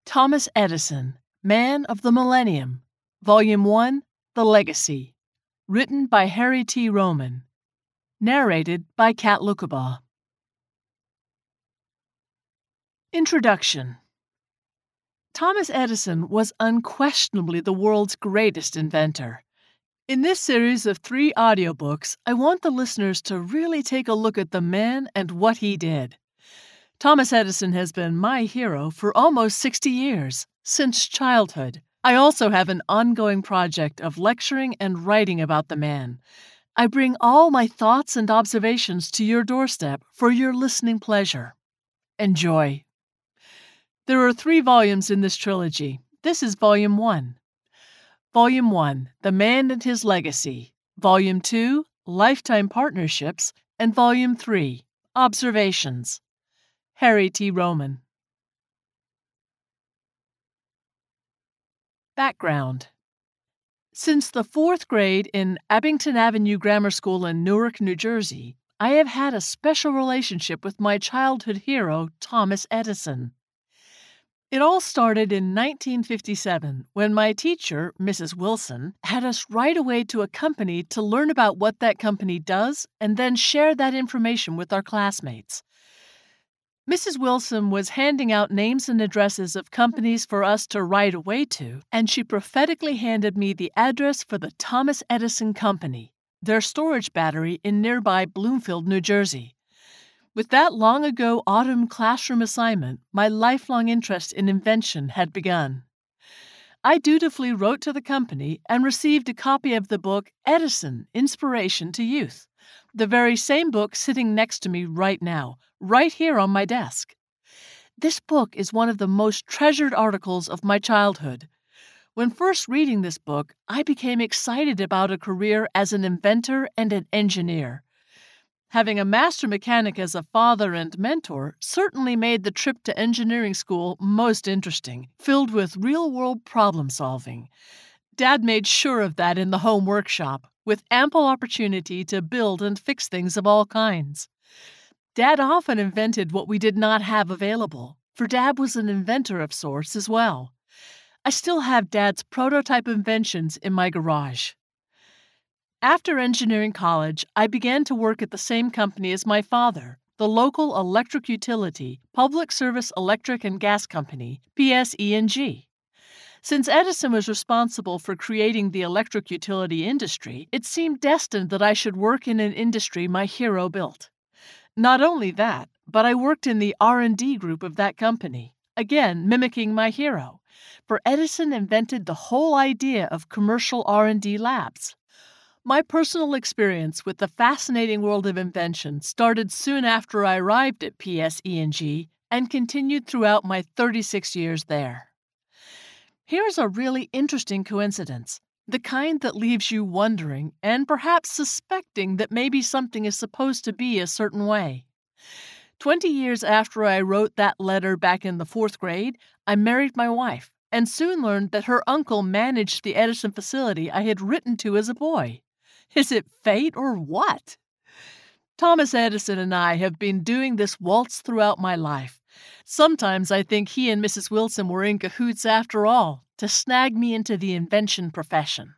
Thomas Edison, Man of the Millennium, Volume 1, The Legacy, written by Harry T. Roman, narrated by Kat Lukabaugh. Introduction. Thomas Edison was unquestionably the world's greatest inventor. In this series of 3 audiobooks, I want the listeners to really take a look at the man and what he did. Thomas Edison has been my hero for almost 60 years, since childhood. I also have an ongoing project of lecturing and writing about the man. I bring all my thoughts and observations to your doorstep for your listening pleasure. Enjoy. There are 3 volumes in this trilogy. This is Volume 1. Volume 1, The Man and His Legacy. Volume 2, Lifetime Partnerships. And Volume 3, Observations. Harry T. Roman. Background. Since the 4th grade in Abington Avenue Grammar School in Newark, New Jersey, I have had a special relationship with my childhood hero, Thomas Edison. It all started in 1957 when my teacher, Mrs. Wilson, had us write away to a company to learn about what that company does and then share that information with our classmates. Mrs. Wilson was handing out names and addresses of companies for us to write away to, and she prophetically handed me the address for the Thomas Edison Company, their storage battery in nearby Bloomfield, New Jersey. With that long-ago autumn classroom assignment, my lifelong interest in invention had begun. I dutifully wrote to the company and received a copy of the book Edison, Inspiration to Youth, the very same book sitting next to me right now, right here on my desk. This book is one of the most treasured articles of my childhood. When first reading this book, I became excited about a career as an inventor and an engineer. Having a master mechanic as a father and mentor certainly made the trip to engineering school most interesting, filled with real-world problem-solving. Dad made sure of that in the home workshop, with ample opportunity to build and fix things of all kinds. Dad often invented what we did not have available, for Dad was an inventor of sorts as well. I still have Dad's prototype inventions in my garage. After engineering college, I began to work at the same company as my father, the local electric utility, Public Service Electric and Gas Company, PSE&G. Since Edison was responsible for creating the electric utility industry, it seemed destined that I should work in an industry my hero built. Not only that, but I worked in the R&D group of that company, again mimicking my hero, for Edison invented the whole idea of commercial R&D labs. My personal experience with the fascinating world of invention started soon after I arrived at PSE&G and continued throughout my 36 years there. Here's a really interesting coincidence, the kind that leaves you wondering and perhaps suspecting that maybe something is supposed to be a certain way. 20 years after I wrote that letter back in the 4th grade, I married my wife and soon learned that her uncle managed the Edison facility I had written to as a boy. Is it fate or what? Thomas Edison and I have been doing this waltz throughout my life. Sometimes I think he and Mrs. Wilson were in cahoots after all, to snag me into the invention profession.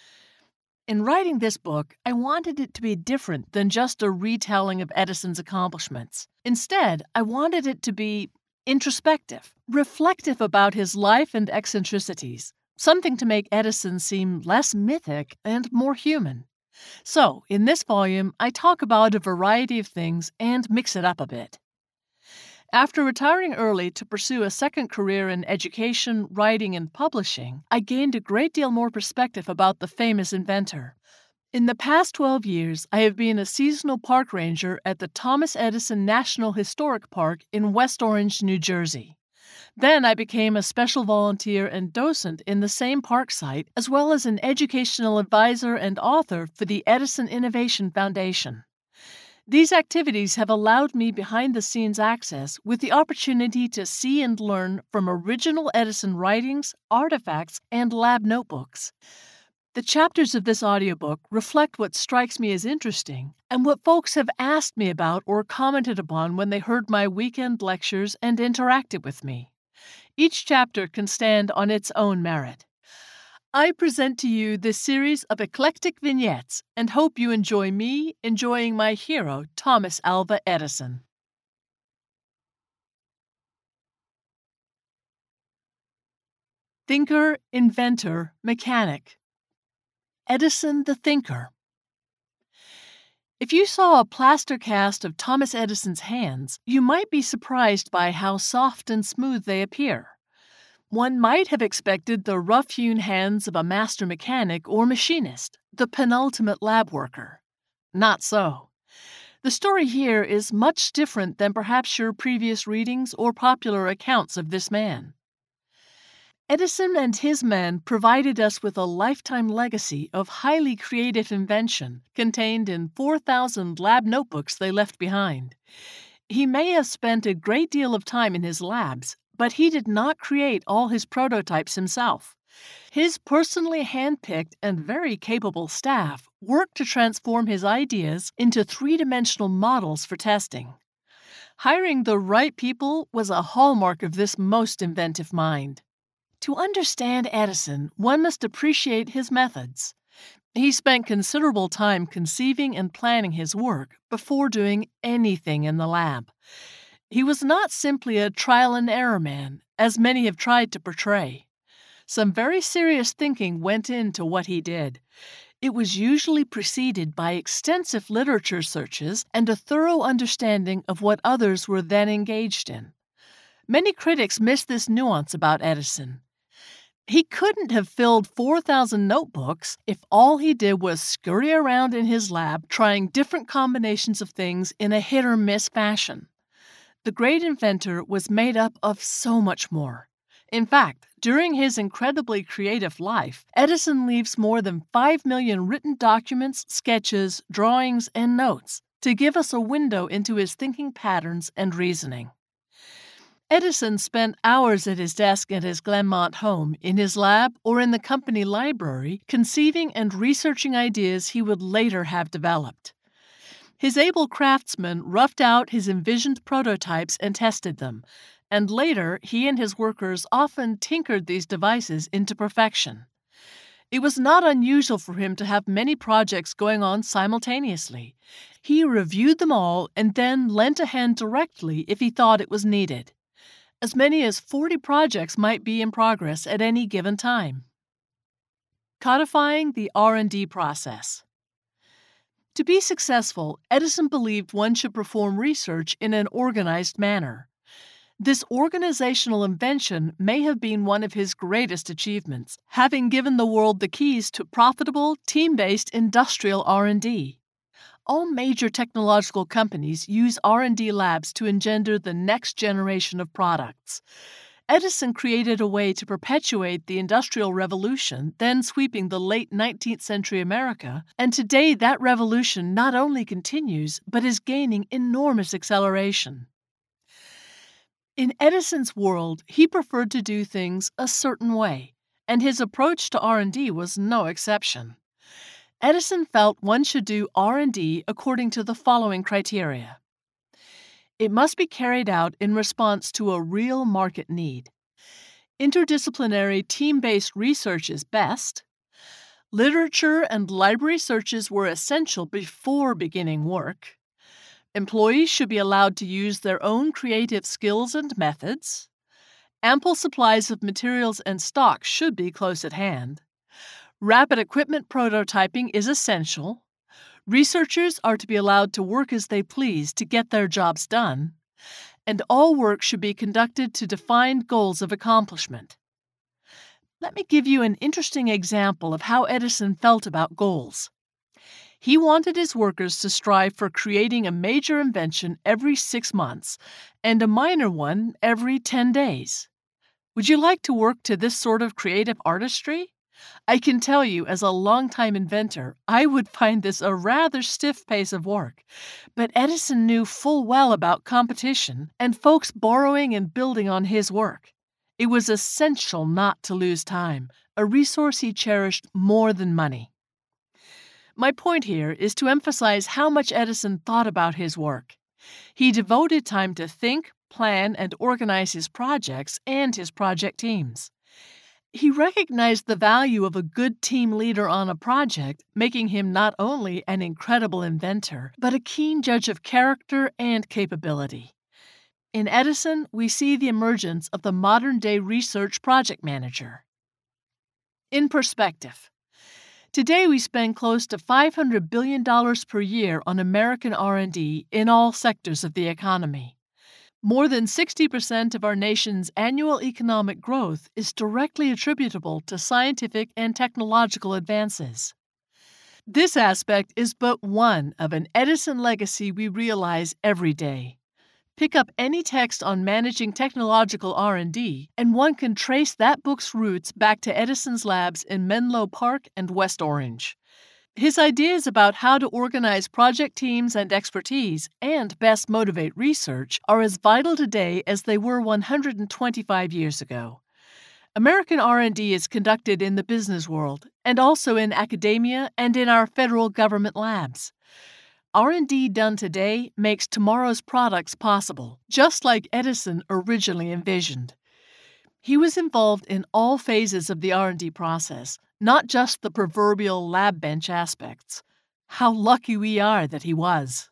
In writing this book, I wanted it to be different than just a retelling of Edison's accomplishments. Instead, I wanted it to be introspective, reflective about his life and eccentricities, something to make Edison seem less mythic and more human. So, in this volume, I talk about a variety of things and mix it up a bit. After retiring early to pursue a second career in education, writing, and publishing, I gained a great deal more perspective about the famous inventor. In the past 12 years, I have been a seasonal park ranger at the Thomas Edison National Historic Park in West Orange, New Jersey. Then I became a special volunteer and docent in the same park site, as well as an educational advisor and author for the Edison Innovation Foundation. These activities have allowed me behind-the-scenes access with the opportunity to see and learn from original Edison writings, artifacts, and lab notebooks. The chapters of this audiobook reflect what strikes me as interesting and what folks have asked me about or commented upon when they heard my weekend lectures and interacted with me. Each chapter can stand on its own merit. I present to you this series of eclectic vignettes and hope you enjoy me enjoying my hero, Thomas Alva Edison. Thinker, inventor, mechanic. Edison the thinker. If you saw a plaster cast of Thomas Edison's hands, you might be surprised by how soft and smooth they appear. One might have expected the rough-hewn hands of a master mechanic or machinist, the penultimate lab worker. Not so. The story here is much different than perhaps your previous readings or popular accounts of this man. Edison and his men provided us with a lifetime legacy of highly creative invention contained in 4,000 lab notebooks they left behind. He may have spent a great deal of time in his labs, but he did not create all his prototypes himself. His personally hand-picked and very capable staff worked to transform his ideas into three-dimensional models for testing. Hiring the right people was a hallmark of this most inventive mind. To understand Edison, one must appreciate his methods. He spent considerable time conceiving and planning his work before doing anything in the lab. He was not simply a trial-and-error man, as many have tried to portray. Some very serious thinking went into what he did. It was usually preceded by extensive literature searches and a thorough understanding of what others were then engaged in. Many critics miss this nuance about Edison. He couldn't have filled 4,000 notebooks if all he did was scurry around in his lab trying different combinations of things in a hit-or-miss fashion. The great inventor was made up of so much more. In fact, during his incredibly creative life, Edison leaves more than 5 million written documents, sketches, drawings, and notes to give us a window into his thinking patterns and reasoning. Edison spent hours at his desk at his Glenmont home, in his lab, or in the company library, conceiving and researching ideas he would later have developed. His able craftsmen roughed out his envisioned prototypes and tested them, and later he and his workers often tinkered these devices into perfection. It was not unusual for him to have many projects going on simultaneously. He reviewed them all and then lent a hand directly if he thought it was needed. As many as 40 projects might be in progress at any given time. Codifying the R&D process. To be successful, Edison believed one should perform research in an organized manner. This organizational invention may have been one of his greatest achievements, having given the world the keys to profitable, team-based industrial R&D. All major technological companies use R&D labs to engender the next generation of products. Edison created a way to perpetuate the Industrial Revolution, then sweeping the late 19th century America, and today that revolution not only continues, but is gaining enormous acceleration. In Edison's world, he preferred to do things a certain way, and his approach to R&D was no exception. Edison felt one should do R&D according to the following criteria. It must be carried out in response to a real market need. Interdisciplinary team-based research is best. Literature and library searches were essential before beginning work. Employees should be allowed to use their own creative skills and methods. Ample supplies of materials and stock should be close at hand. Rapid equipment prototyping is essential. Researchers are to be allowed to work as they please to get their jobs done. And all work should be conducted to defined goals of accomplishment. Let me give you an interesting example of how Edison felt about goals. He wanted his workers to strive for creating a major invention every 6 months and a minor one every 10 days. Would you like to work to this sort of creative artistry? I can tell you, as a longtime inventor, I would find this a rather stiff pace of work. But Edison knew full well about competition and folks borrowing and building on his work. It was essential not to lose time, a resource he cherished more than money. My point here is to emphasize how much Edison thought about his work. He devoted time to think, plan and organize his projects and his project teams. He recognized the value of a good team leader on a project, making him not only an incredible inventor, but a keen judge of character and capability. In Edison, we see the emergence of the modern-day research project manager. In perspective, today we spend close to $500 billion per year on American R&D in all sectors of the economy. More than 60% of our nation's annual economic growth is directly attributable to scientific and technological advances. This aspect is but one of an Edison legacy we realize every day. Pick up any text on managing technological R&D, and one can trace that book's roots back to Edison's labs in Menlo Park and West Orange. His ideas about how to organize project teams and expertise and best motivate research are as vital today as they were 125 years ago. American R&D is conducted in the business world and also in academia and in our federal government labs. R&D done today makes tomorrow's products possible, just like Edison originally envisioned. He was involved in all phases of the R&D process, not just the proverbial lab bench aspects. How lucky we are that he was.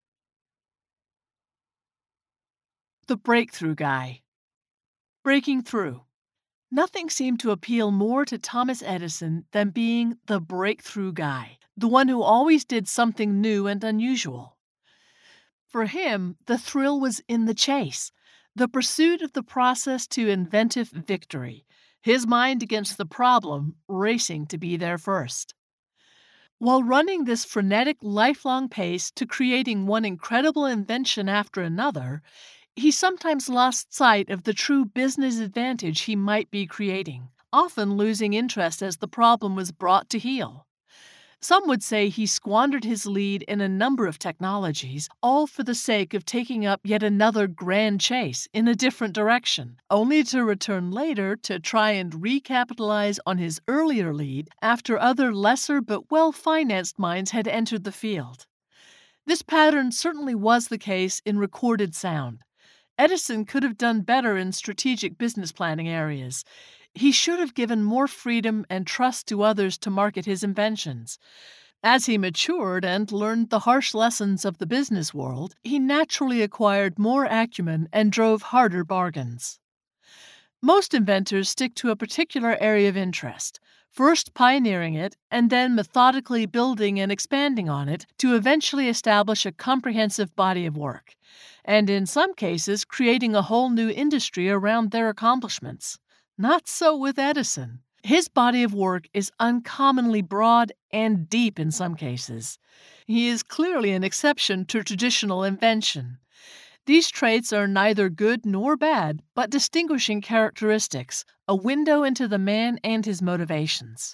The breakthrough guy. Breaking through. Nothing seemed to appeal more to Thomas Edison than being the breakthrough guy, the one who always did something new and unusual. For him, the thrill was in the chase, the pursuit of the process to inventive victory, his mind against the problem, racing to be there first. While running this frenetic, lifelong pace to creating one incredible invention after another, he sometimes lost sight of the true business advantage he might be creating, often losing interest as the problem was brought to heel. Some would say he squandered his lead in a number of technologies, all for the sake of taking up yet another grand chase in a different direction, only to return later to try and recapitalize on his earlier lead after other lesser but well-financed minds had entered the field. This pattern certainly was the case in recorded sound. Edison could have done better in strategic business planning areas. He should have given more freedom and trust to others to market his inventions. As he matured and learned the harsh lessons of the business world, he naturally acquired more acumen and drove harder bargains. Most inventors stick to a particular area of interest, first pioneering it and then methodically building and expanding on it to eventually establish a comprehensive body of work, and in some cases creating a whole new industry around their accomplishments. Not so with Edison. His body of work is uncommonly broad and deep in some cases. He is clearly an exception to traditional invention. These traits are neither good nor bad, but distinguishing characteristics, a window into the man and his motivations.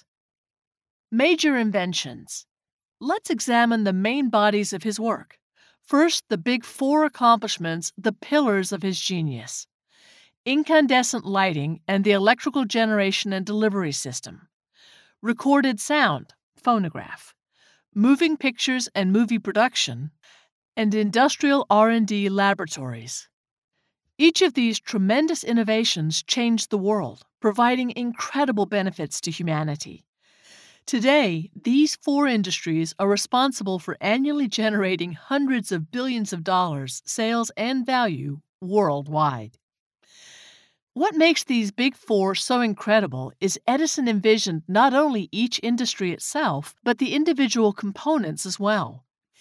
Major inventions. Let's examine the main bodies of his work. First, the big four accomplishments, the pillars of his genius. Incandescent lighting and the electrical generation and delivery system. Recorded sound, phonograph. Moving pictures and movie production, and industrial R&D laboratories. Each of these tremendous innovations changed the world, providing incredible benefits to humanity. Today, these four industries are responsible for annually generating hundreds of billions of dollars, sales, and value worldwide. What makes these big four so incredible is Edison envisioned not only each industry itself, but the individual components as well.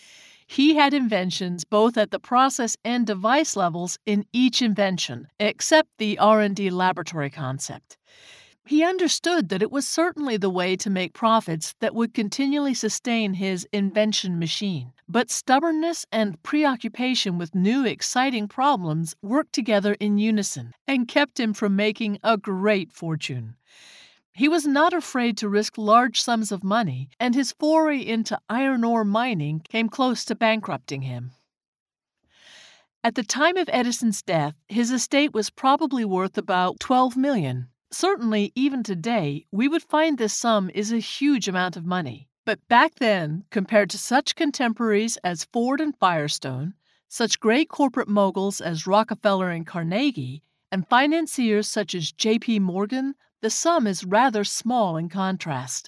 He had inventions both at the process and device levels in each invention, except the R&D laboratory concept. He understood that it was certainly the way to make profits that would continually sustain his invention machine. But stubbornness and preoccupation with new, exciting problems worked together in unison and kept him from making a great fortune. He was not afraid to risk large sums of money, and his foray into iron ore mining came close to bankrupting him. At the time of Edison's death, his estate was probably worth about $12 million. Certainly, even today, we would find this sum is a huge amount of money. But back then, compared to such contemporaries as Ford and Firestone, such great corporate moguls as Rockefeller and Carnegie, and financiers such as J.P. Morgan, the sum is rather small in contrast.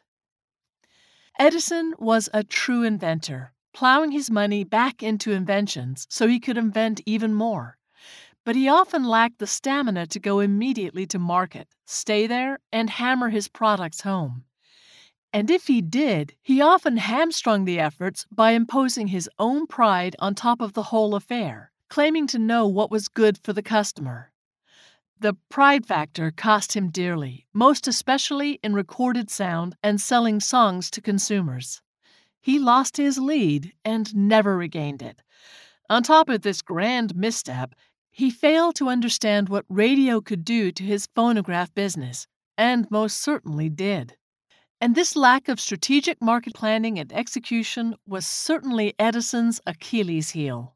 Edison was a true inventor, plowing his money back into inventions so he could invent even more. But he often lacked the stamina to go immediately to market, stay there, and hammer his products home. And if he did, he often hamstrung the efforts by imposing his own pride on top of the whole affair, claiming to know what was good for the customer. The pride factor cost him dearly, most especially in recorded sound and selling songs to consumers. He lost his lead and never regained it. On top of this grand misstep, he failed to understand what radio could do to his phonograph business, and most certainly did. And this lack of strategic market planning and execution was certainly Edison's Achilles heel.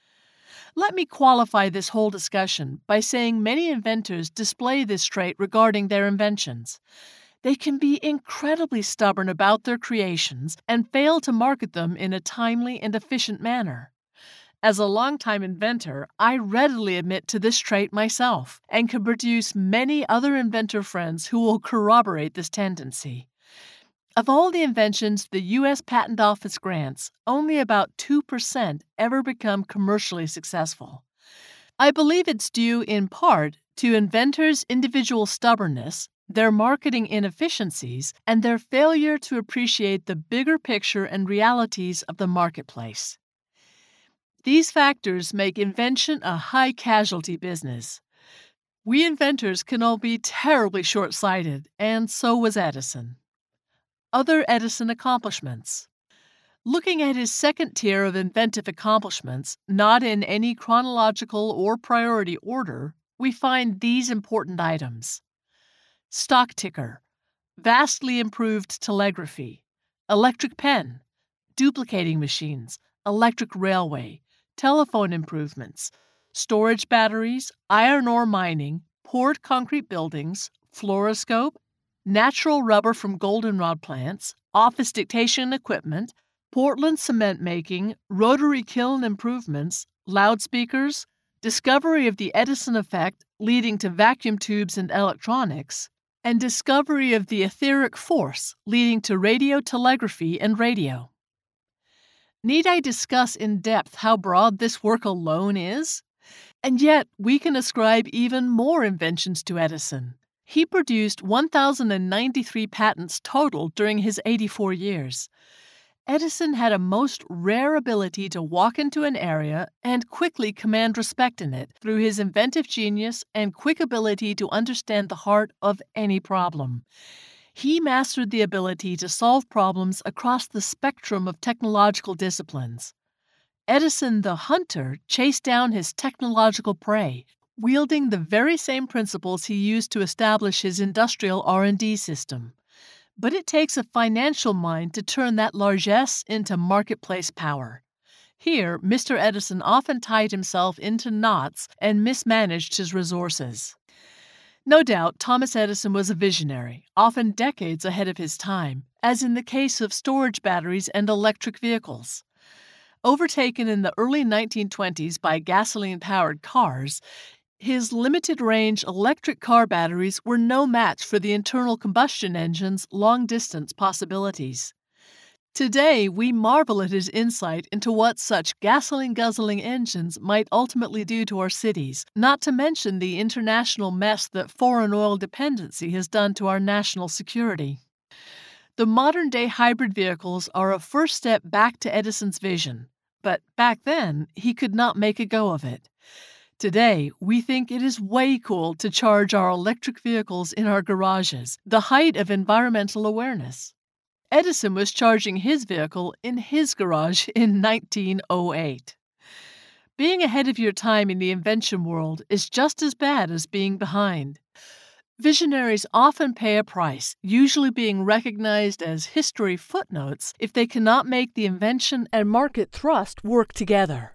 Let me qualify this whole discussion by saying many inventors display this trait regarding their inventions. They can be incredibly stubborn about their creations and fail to market them in a timely and efficient manner. As a longtime inventor, I readily admit to this trait myself and can produce many other inventor friends who will corroborate this tendency. Of all the inventions the U.S. Patent Office grants, only about 2% ever become commercially successful. I believe it's due in part to inventors' individual stubbornness, their marketing inefficiencies, and their failure to appreciate the bigger picture and realities of the marketplace. These factors make invention a high-casualty business. We inventors can all be terribly short-sighted, and so was Edison. Other Edison accomplishments. Looking at his second tier of inventive accomplishments, not in any chronological or priority order, we find these important items. Stock ticker, vastly improved telegraphy, electric pen, duplicating machines, electric railway, telephone improvements, storage batteries, iron ore mining, poured concrete buildings, fluoroscope, natural rubber from goldenrod plants, office dictation equipment, Portland cement making, rotary kiln improvements, loudspeakers, discovery of the Edison effect leading to vacuum tubes and electronics, and discovery of the etheric force leading to radiotelegraphy and radio. Need I discuss in depth how broad this work alone is? And yet, we can ascribe even more inventions to Edison. He produced 1,093 patents total during his 84 years. Edison had a most rare ability to walk into an area and quickly command respect in it through his inventive genius and quick ability to understand the heart of any problem. He mastered the ability to solve problems across the spectrum of technological disciplines. Edison the hunter chased down his technological prey, wielding the very same principles he used to establish his industrial R&D system. But it takes a financial mind to turn that largesse into marketplace power. Here, Mr. Edison often tied himself into knots and mismanaged his resources. No doubt, Thomas Edison was a visionary, often decades ahead of his time, as in the case of storage batteries and electric vehicles. Overtaken in the early 1920s by gasoline-powered cars, his limited-range electric car batteries were no match for the internal combustion engine's long-distance possibilities. Today, we marvel at his insight into what such gasoline-guzzling engines might ultimately do to our cities, not to mention the international mess that foreign oil dependency has done to our national security. The modern-day hybrid vehicles are a first step back to Edison's vision, but back then, he could not make a go of it. Today, we think it is way cool to charge our electric vehicles in our garages, the height of environmental awareness. Edison was charging his vehicle in his garage in 1908. Being ahead of your time in the invention world is just as bad as being behind. Visionaries often pay a price, usually being recognized as history footnotes if they cannot make the invention and market thrust work together.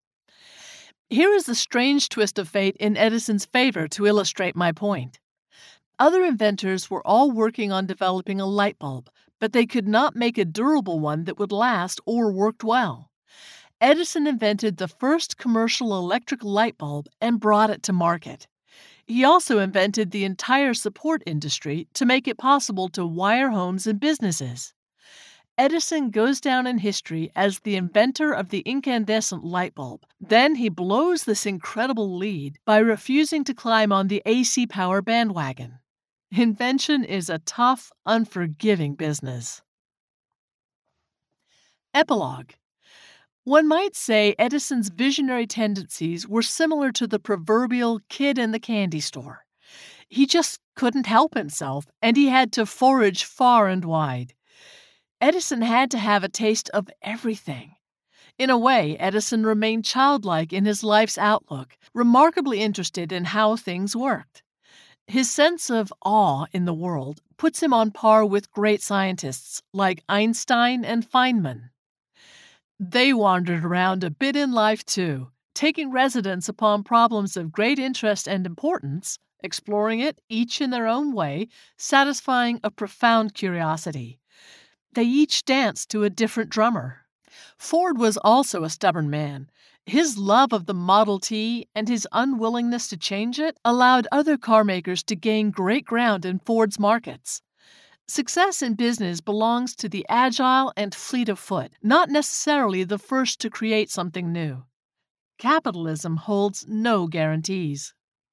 Here is the strange twist of fate in Edison's favor to illustrate my point. Other inventors were all working on developing a light bulb, but they could not make a durable one that would last or worked well. Edison invented the first commercial electric light bulb and brought it to market. He also invented the entire support industry to make it possible to wire homes and businesses. Edison goes down in history as the inventor of the incandescent light bulb. Then he blows this incredible lead by refusing to climb on the AC power bandwagon. Invention is a tough, unforgiving business. Epilogue. One might say Edison's visionary tendencies were similar to the proverbial kid in the candy store. He just couldn't help himself, and he had to forage far and wide. Edison had to have a taste of everything. In a way, Edison remained childlike in his life's outlook, remarkably interested in how things worked. His sense of awe in the world puts him on par with great scientists like Einstein and Feynman. They wandered around a bit in life too, taking residence upon problems of great interest and importance, exploring it each in their own way, satisfying a profound curiosity. They each danced to a different drummer. Ford was also a stubborn man. His love of the Model T and his unwillingness to change it allowed other car makers to gain great ground in Ford's markets. Success in business belongs to the agile and fleet of foot, not necessarily the first to create something new. Capitalism holds no guarantees.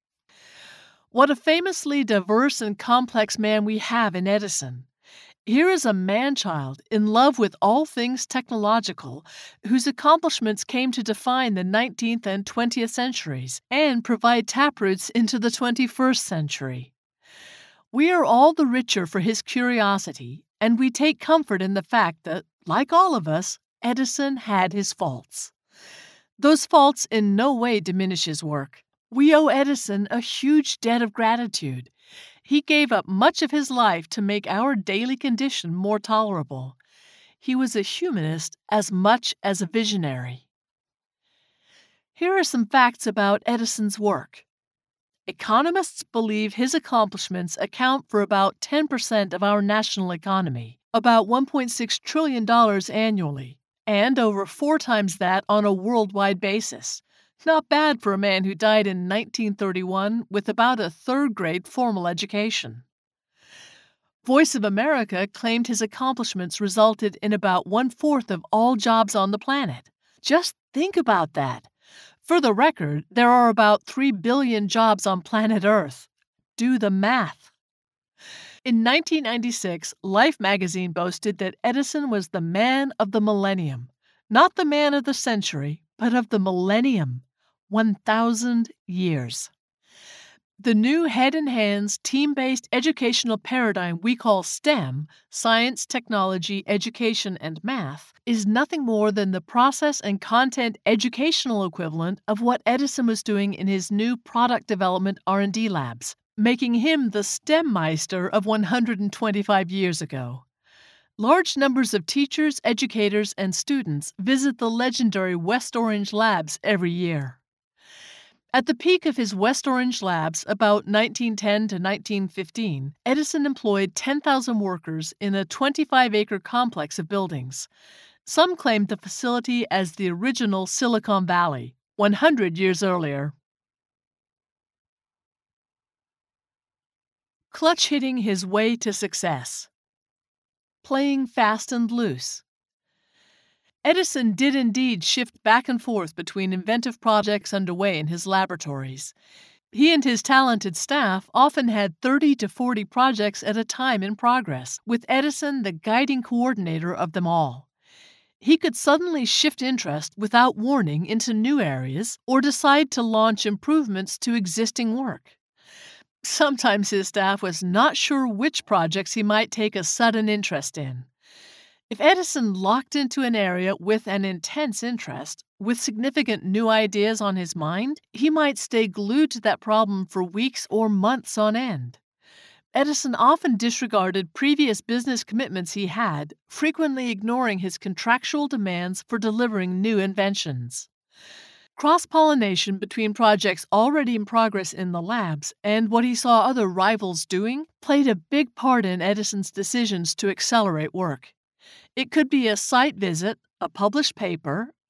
What a famously diverse and complex man we have in Edison. Here is a man-child in love with all things technological, whose accomplishments came to define the 19th and 20th centuries and provide taproots into the 21st century. We are all the richer for his curiosity, and we take comfort in the fact that, like all of us, Edison had his faults. Those faults in no way diminish his work. We owe Edison a huge debt of gratitude. He gave up much of his life to make our daily condition more tolerable. He was a humanist as much as a visionary. Here are some facts about Edison's work. Economists believe his accomplishments account for about 10% of our national economy, about $1.6 trillion annually, and over 4 times that on a worldwide basis. Not bad for a man who died in 1931 with about a third-grade formal education. Voice of America claimed his accomplishments resulted in about 1/4 of all jobs on the planet. Just think about that. For the record, there are about 3 billion jobs on planet Earth. Do the math. In 1996, Life magazine boasted that Edison was the man of the millennium. Not the man of the century, but of the millennium. 1,000 years. The new head-in-hands, team-based educational paradigm we call STEM, science, technology, education, and math, is nothing more than the process and content educational equivalent of what Edison was doing in his new product development R&D labs, making him the STEM Meister of 125 years ago. Large numbers of teachers, educators, and students visit the legendary West Orange Labs every year. At the peak of his West Orange Labs, about 1910 to 1915, Edison employed 10,000 workers in a 25-acre complex of buildings. Some claimed the facility as the original Silicon Valley, 100 years earlier. Clutch hitting his way to success. Playing fast and loose. Edison did indeed shift back and forth between inventive projects underway in his laboratories. He and his talented staff often had 30 to 40 projects at a time in progress, with Edison the guiding coordinator of them all. He could suddenly shift interest without warning into new areas or decide to launch improvements to existing work. Sometimes his staff was not sure which projects he might take a sudden interest in. If Edison locked into an area with an intense interest, with significant new ideas on his mind, he might stay glued to that problem for weeks or months on end. Edison often disregarded previous business commitments he had, frequently ignoring his contractual demands for delivering new inventions. Cross-pollination between projects already in progress in the labs and what he saw other rivals doing played a big part in Edison's decisions to accelerate work. It could be a site visit, a published paper,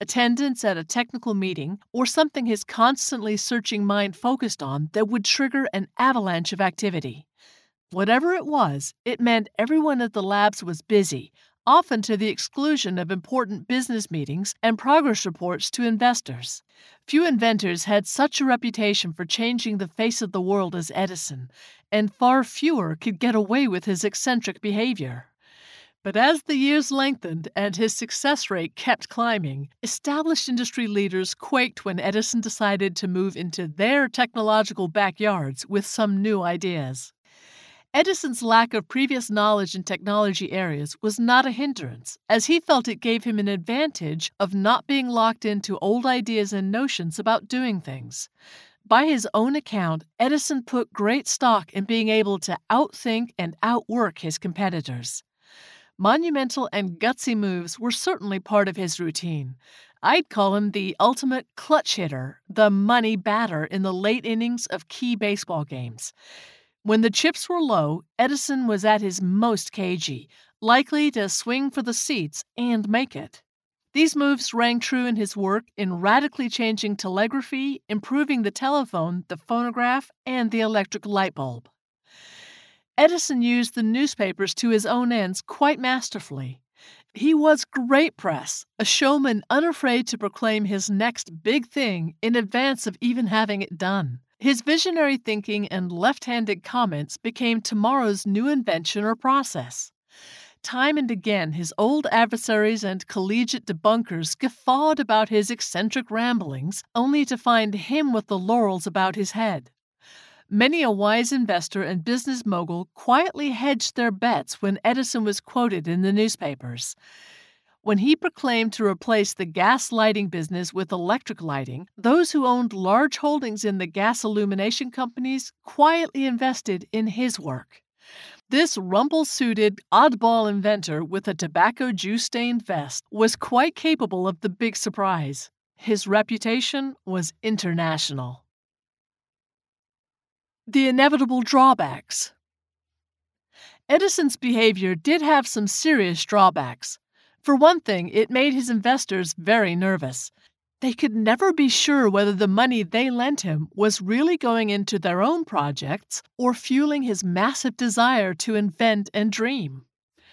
attendance at a technical meeting, or something his constantly searching mind focused on that would trigger an avalanche of activity. Whatever it was, it meant everyone at the labs was busy, often to the exclusion of important business meetings and progress reports to investors. Few inventors had such a reputation for changing the face of the world as Edison, and far fewer could get away with his eccentric behavior. But as the years lengthened and his success rate kept climbing, established industry leaders quaked when Edison decided to move into their technological backyards with some new ideas. Edison's lack of previous knowledge in technology areas was not a hindrance, as he felt it gave him an advantage of not being locked into old ideas and notions about doing things. By his own account, Edison put great stock in being able to outthink and outwork his competitors. Monumental and gutsy moves were certainly part of his routine. I'd call him the ultimate clutch hitter, the money batter in the late innings of key baseball games. When the chips were low, Edison was at his most cagey, likely to swing for the seats and make it. These moves rang true in his work in radically changing telegraphy, improving the telephone, the phonograph, and the electric light bulb. Edison used the newspapers to his own ends quite masterfully. He was great press, a showman unafraid to proclaim his next big thing in advance of even having it done. His visionary thinking and left-handed comments became tomorrow's new invention or process. Time and again, his old adversaries and collegiate debunkers guffawed about his eccentric ramblings, only to find him with the laurels about his head. Many a wise investor and business mogul quietly hedged their bets when Edison was quoted in the newspapers. When he proclaimed to replace the gas lighting business with electric lighting, those who owned large holdings in the gas illumination companies quietly invested in his work. This rumple-suited, oddball inventor with a tobacco juice-stained vest was quite capable of the big surprise. His reputation was international. The inevitable drawbacks. Edison's behavior did have some serious drawbacks. For one thing, it made his investors very nervous. They could never be sure whether the money they lent him was really going into their own projects or fueling his massive desire to invent and dream.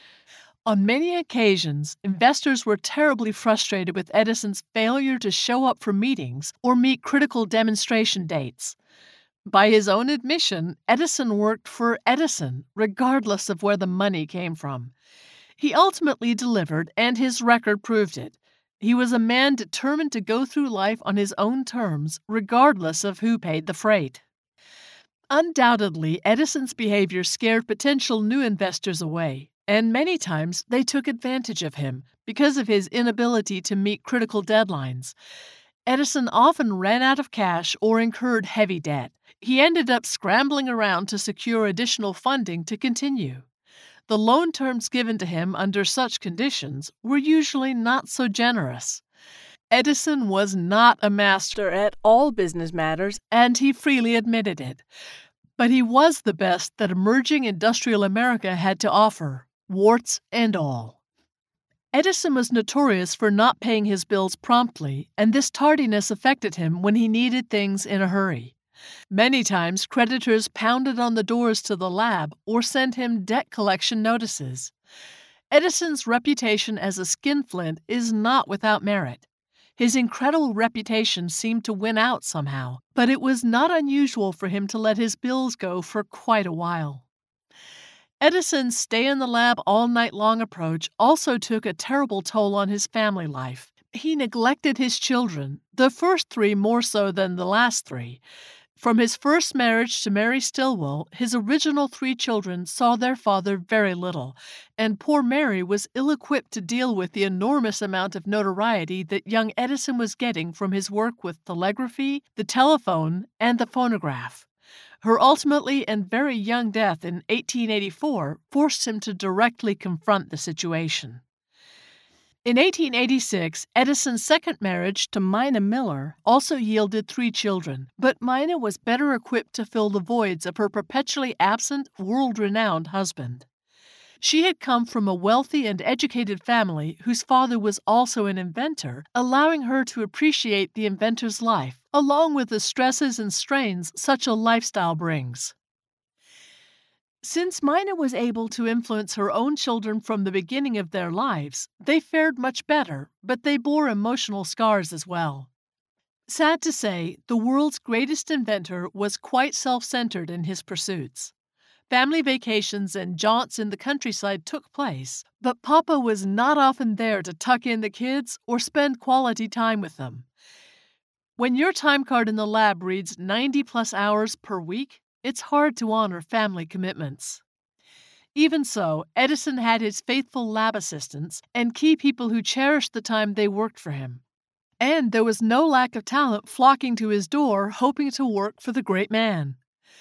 On many occasions, investors were terribly frustrated with Edison's failure to show up for meetings or meet critical demonstration dates. By his own admission, Edison worked for Edison, regardless of where the money came from. He ultimately delivered, and his record proved it. He was a man determined to go through life on his own terms, regardless of who paid the freight. Undoubtedly, Edison's behavior scared potential new investors away, and many times they took advantage of him because of his inability to meet critical deadlines. Edison often ran out of cash or incurred heavy debt. He ended up scrambling around to secure additional funding to continue. The loan terms given to him under such conditions were usually not so generous. Edison was not a master at all business matters, and he freely admitted it. But he was the best that emerging industrial America had to offer, warts and all. Edison was notorious for not paying his bills promptly, and this tardiness affected him when he needed things in a hurry. Many times, creditors pounded on the doors to the lab or sent him debt collection notices. Edison's reputation as a skinflint is not without merit. His incredible reputation seemed to win out somehow, but it was not unusual for him to let his bills go for quite a while. Edison's stay-in-the-lab-all-night-long approach also took a terrible toll on his family life. He neglected his children, the first 3 more so than the last 3. From his first marriage to Mary Stilwell, his original 3 children saw their father very little, and poor Mary was ill-equipped to deal with the enormous amount of notoriety that young Edison was getting from his work with telegraphy, the telephone, and the phonograph. Her ultimately and very young death in 1884 forced him to directly confront the situation. In 1886, Edison's second marriage to Mina Miller also yielded 3 children, but Mina was better equipped to fill the voids of her perpetually absent, world-renowned husband. She had come from a wealthy and educated family whose father was also an inventor, allowing her to appreciate the inventor's life, along with the stresses and strains such a lifestyle brings. Since Mina was able to influence her own children from the beginning of their lives, they fared much better, but they bore emotional scars as well. Sad to say, the world's greatest inventor was quite self-centered in his pursuits. Family vacations and jaunts in the countryside took place, but Papa was not often there to tuck in the kids or spend quality time with them. When your time card in the lab reads 90-plus hours per week, it's hard to honor family commitments. Even so, Edison had his faithful lab assistants and key people who cherished the time they worked for him. And there was no lack of talent flocking to his door hoping to work for the great man.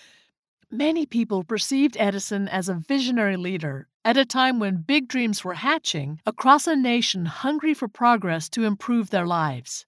Many people perceived Edison as a visionary leader at a time when big dreams were hatching across a nation hungry for progress to improve their lives.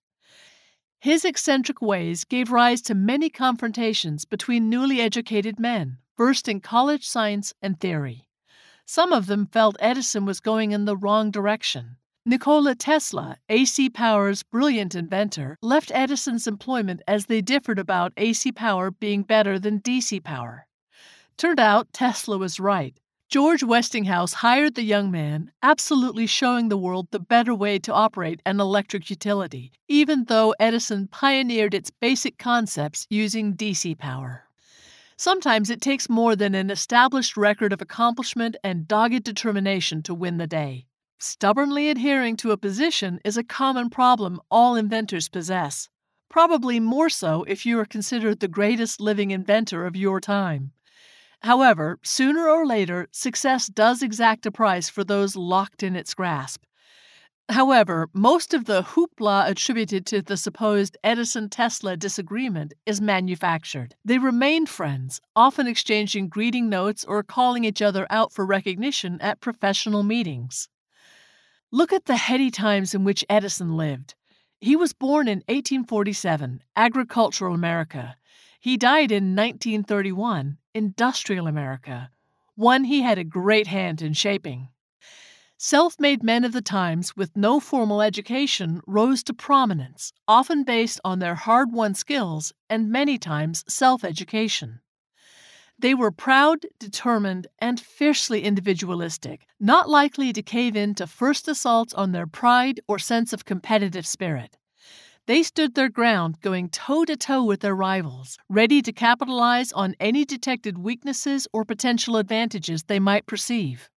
His eccentric ways gave rise to many confrontations between newly educated men, versed in college science and theory. Some of them felt Edison was going in the wrong direction. Nikola Tesla, AC Power's brilliant inventor, left Edison's employment as they differed about AC power being better than DC power. Turned out Tesla was right. George Westinghouse hired the young man, absolutely showing the world the better way to operate an electric utility, even though Edison pioneered its basic concepts using DC power. Sometimes it takes more than an established record of accomplishment and dogged determination to win the day. Stubbornly adhering to a position is a common problem all inventors possess, probably more so if you are considered the greatest living inventor of your time. However, sooner or later, success does exact a price for those locked in its grasp. However, most of the hoopla attributed to the supposed Edison-Tesla disagreement is manufactured. They remained friends, often exchanging greeting notes or calling each other out for recognition at professional meetings. Look at the heady times in which Edison lived. He was born in 1847, agricultural America. He died in 1931, industrial America, one he had a great hand in shaping. Self-made men of the times with no formal education rose to prominence, often based on their hard-won skills and many times self-education. They were proud, determined, and fiercely individualistic, not likely to cave in to first assaults on their pride or sense of competitive spirit. They stood their ground, going toe-to-toe with their rivals, ready to capitalize on any detected weaknesses or potential advantages they might perceive.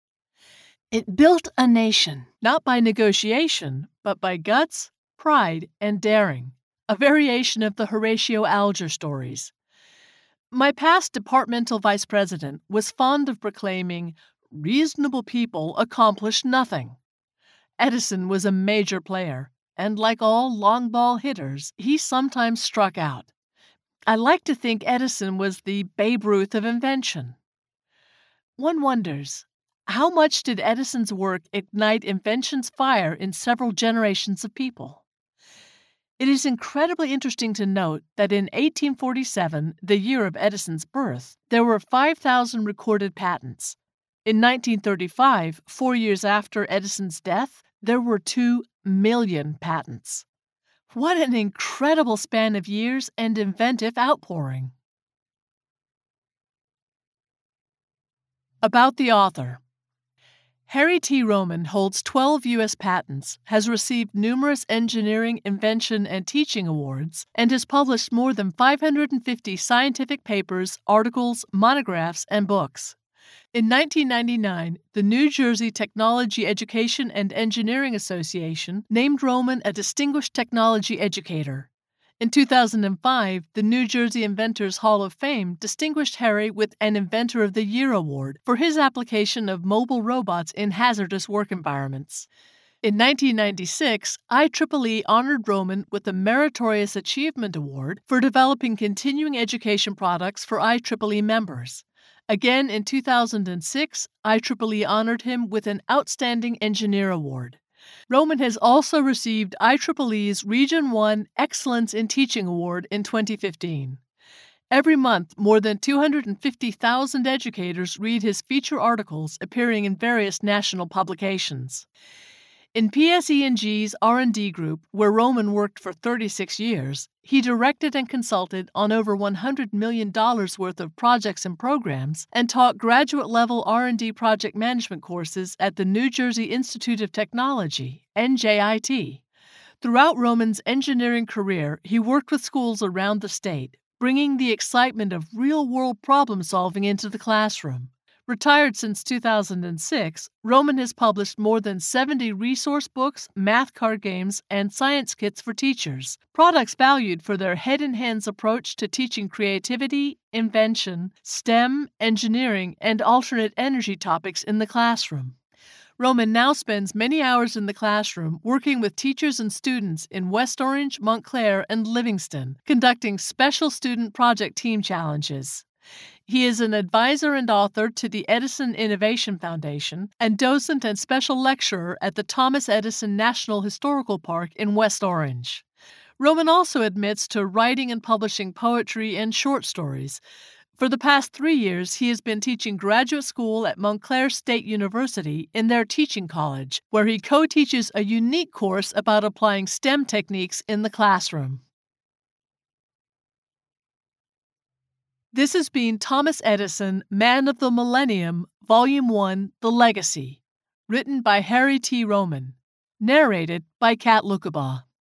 It built a nation, not by negotiation, but by guts, pride, and daring, a variation of the Horatio Alger stories. My past departmental vice president was fond of proclaiming, "Reasonable people accomplish nothing." Edison was a major player, and like all long ball hitters, he sometimes struck out. I like to think Edison was the Babe Ruth of invention. One wonders, how much did Edison's work ignite invention's fire in several generations of people? It is incredibly interesting to note that in 1847, the year of Edison's birth, there were 5,000 recorded patents. In 1935, 4 years after Edison's death, there were 2 million patents. What an incredible span of years and inventive outpouring. About the author. Harry T. Roman holds 12 U.S. patents, has received numerous engineering, invention, and teaching awards, and has published more than 550 scientific papers, articles, monographs, and books. In 1999, the New Jersey Technology Education and Engineering Association named Roman a Distinguished Technology Educator. In 2005, the New Jersey Inventors Hall of Fame distinguished Harry with an Inventor of the Year award for his application of mobile robots in hazardous work environments. In 1996, IEEE honored Roman with the Meritorious Achievement Award for developing continuing education products for IEEE members. Again, in 2006, IEEE honored him with an Outstanding Engineer Award. Roman has also received IEEE's Region 1 Excellence in Teaching Award in 2015. Every month, more than 250,000 educators read his feature articles appearing in various national publications. In PSE&G's R&D group, where Roman worked for 36 years, he directed and consulted on over $100 million worth of projects and programs and taught graduate-level R&D project management courses at the New Jersey Institute of Technology, NJIT. Throughout Roman's engineering career, he worked with schools around the state, bringing the excitement of real-world problem-solving into the classroom. Retired since 2006, Roman has published more than 70 resource books, math card games, and science kits for teachers, products valued for their head-in-hands approach to teaching creativity, invention, STEM, engineering, and alternate energy topics in the classroom. Roman now spends many hours in the classroom working with teachers and students in West Orange, Montclair, and Livingston, conducting special student project team challenges. He is an advisor and author to the Edison Innovation Foundation and docent and special lecturer at the Thomas Edison National Historical Park in West Orange. Roman also admits to writing and publishing poetry and short stories. For the past 3 years, he has been teaching graduate school at Montclair State University in their teaching college, where he co-teaches a unique course about applying STEM techniques in the classroom. This has been Thomas Edison, Man of the Millennium, Volume 1, The Legacy, written by Harry T. Roman, narrated by Kat Lukabaugh.